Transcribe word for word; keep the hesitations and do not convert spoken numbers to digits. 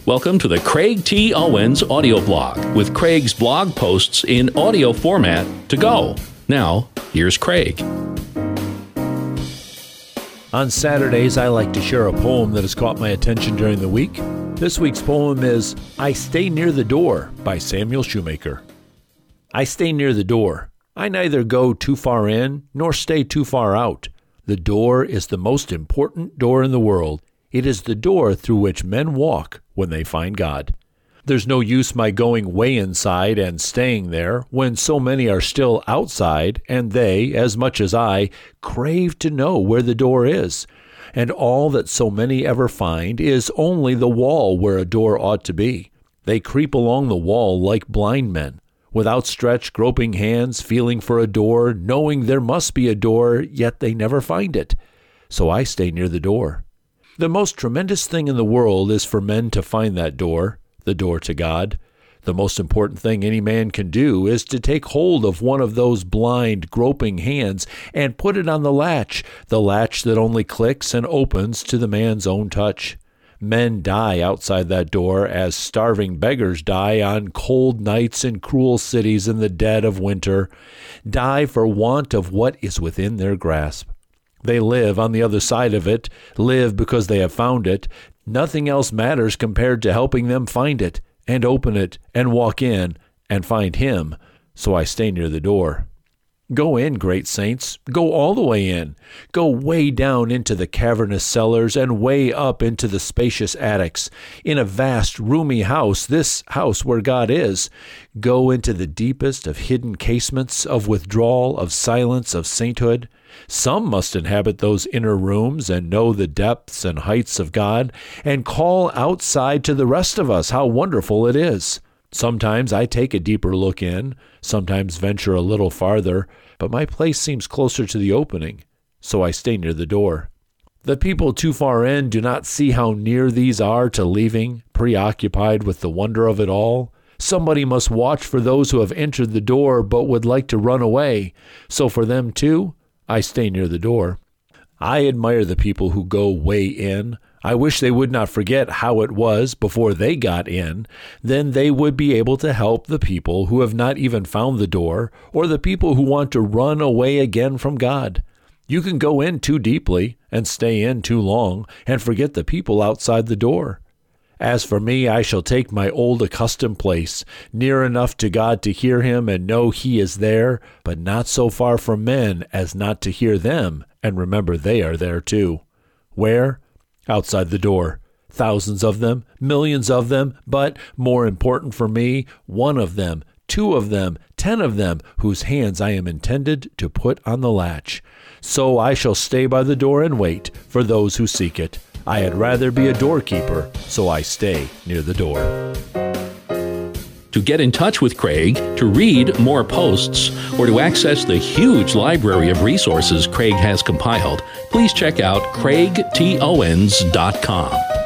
Welcome to the Craig T. Owens audio blog with Craig's blog posts in audio format to go. Now, here's Craig. On Saturdays, I like to share a poem that has caught my attention during the week. This week's poem is I Stay Near the Door by Samuel Shoemaker. I stay near the door. I neither go too far in nor stay too far out. The door is the most important door in the world. It is the door through which men walk when they find God. There's no use my going way inside and staying there when so many are still outside, and they, as much as I, crave to know where the door is. And all that so many ever find is only the wall where a door ought to be. They creep along the wall like blind men, with outstretched, groping hands, feeling for a door, knowing there must be a door, yet they never find it. So I stay near the door. The most tremendous thing in the world is for men to find that door, the door to God. The most important thing any man can do is to take hold of one of those blind, groping hands and put it on the latch, the latch that only clicks and opens to the man's own touch. Men die outside that door as starving beggars die on cold nights in cruel cities in the dead of winter, die for want of what is within their grasp. They live on the other side of it, live because they have found it. Nothing else matters compared to helping them find it, and open it, and walk in, and find Him. So I stay near the door. Go in, great saints. Go all the way in. Go way down into the cavernous cellars and way up into the spacious attics. In a vast, roomy house, this house where God is. Go into the deepest of hidden casements, of withdrawal, of silence, of sainthood. Some must inhabit those inner rooms and know the depths and heights of God and call outside to the rest of us how wonderful it is. Sometimes I take a deeper look in, sometimes venture a little farther, but my place seems closer to the opening, so I stay near the door. The people too far in do not see how near these are to leaving, preoccupied with the wonder of it all. Somebody must watch for those who have entered the door but would like to run away, so for them too, I stay near the door. I admire the people who go way in. I wish they would not forget how it was before they got in. Then they would be able to help the people who have not even found the door, or the people who want to run away again from God. You can go in too deeply and stay in too long and forget the people outside the door. As for me, I shall take my old accustomed place, near enough to God to hear Him and know He is there, but not so far from men as not to hear them and remember they are there too. Where? Outside the door. Thousands of them, millions of them, but, more important for me, one of them, two of them, ten of them, whose hands I am intended to put on the latch. So I shall stay by the door and wait for those who seek it. I had rather be a doorkeeper, so I stay near the door. To get in touch with Craig, to read more posts, or to access the huge library of resources Craig has compiled, please check out craig t owens dot com.